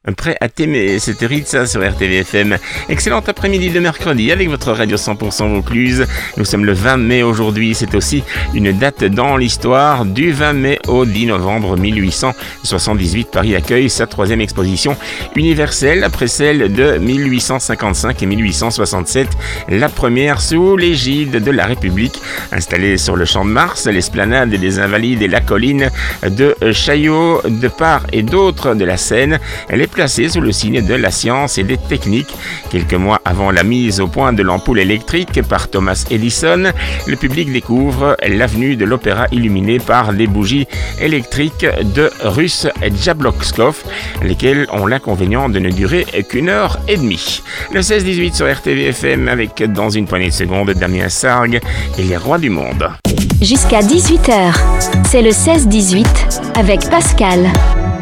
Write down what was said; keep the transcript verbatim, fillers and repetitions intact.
Prêt à t'aimer, c'était Ritza sur R T V F M. Excellent après-midi de mercredi avec votre radio cent pour cent Vaucluse. Nous sommes le vingt mai aujourd'hui, c'est aussi une date dans l'histoire. Du vingt mai au dix novembre mille huit cent soixante-dix-huit, Paris accueille sa troisième exposition universelle après celle de mille huit cent cinquante-cinq et mille huit cent soixante-sept, la première sous l'égide de la République. Installée sur le Champ de Mars, l'esplanade des Invalides et la colline de Chaillot, de part et d'autre de la Seine, elle est placée sous le signe de la science et des techniques. Quelques mois avant la mise au point de l'ampoule électrique par Thomas Edison, le public découvre l'avenue de l'Opéra illuminée par des bougies électriques de Russe Jablokov, lesquelles ont l'inconvénient de ne durer qu'une heure et demie. Le seize dix-huit sur R T V F M avec, dans une poignée de secondes, Damien Sargue et les rois du monde. Jusqu'à dix-huit heures, c'est le seize dix-huit avec Pascal.